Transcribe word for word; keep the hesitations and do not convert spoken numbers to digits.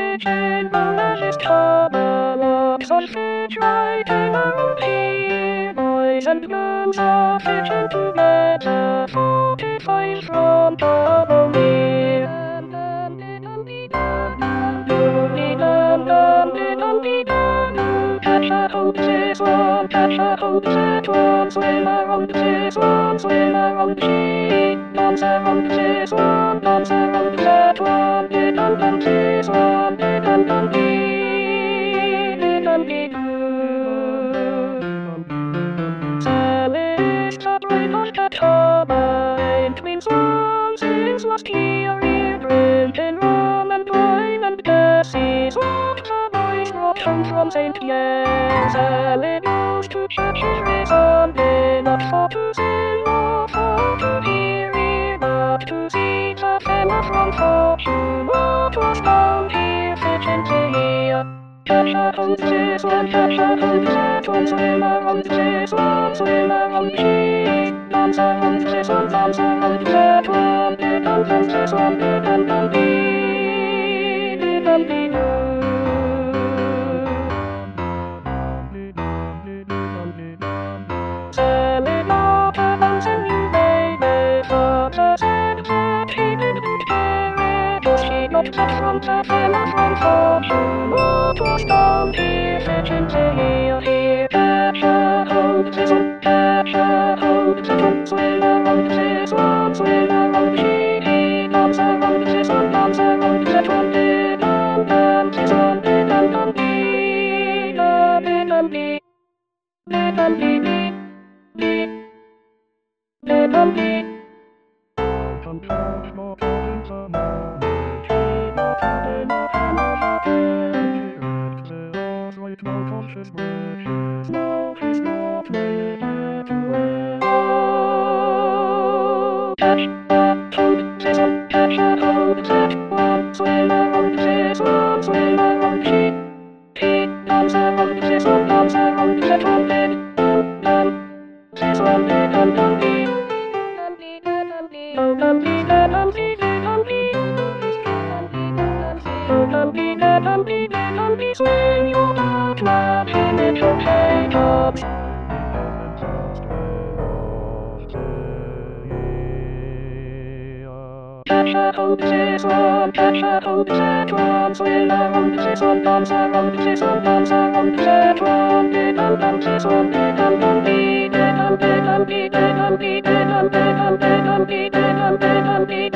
kitchen, Mama's Camelot on fridge writing around here. Boys and girls are fitting together, forty-five from Babomir. Catch a hold this one, catch a hold that one, swim around this one, swim around the sheet, dance around this one, dance around that one, did dum dum this one, did dum dum dee, did dum dee doo. Celeste had right on the turbine, twin swans since last year, here drinking rum and wine and gases, walked the boys brought home from Saint Pierre's. Ellen used to church every Sunday, not for to sing or for to hear, hear, but to see the fella from fortune, what was down here fitting to hear. Catch a hold this one, catch a hold that one, swim around this one, swim around the sheet, dance around this one, dance around that one, did dum dum this one, did dum dum dee, did dum dee doo. Selling out a dancing new baby, father said that he didn't care it, was she got that from the fella from fortune, what was down here fitting to hear, here, catch a hold this one, catch a hold that one, swim around this one, swim around the sheet, dance around this one, dance around that one, did dum dum this one, did dum dum dee, da did dum dee, did dum dee dee, dee, did dum dee. Catch a hold this one, catch a hold that one, swim around this one, swim around the sheet, sheet, dance around this one, dance around that one, did dum dum, this one did dum dum dee, dum dee dum dee, dum dee dum dee, dum dee, dum dee dum dee, dum dee, swing your boat, love him in your hay tops. Catch a hold this one, catch a hold that one, swim around this one, dance around this one, dance around that one, did dum dum this one, did dum dum dee, did dum did dum dee, did dum dee, did dum did dum did dum dee, did dum did dum dee.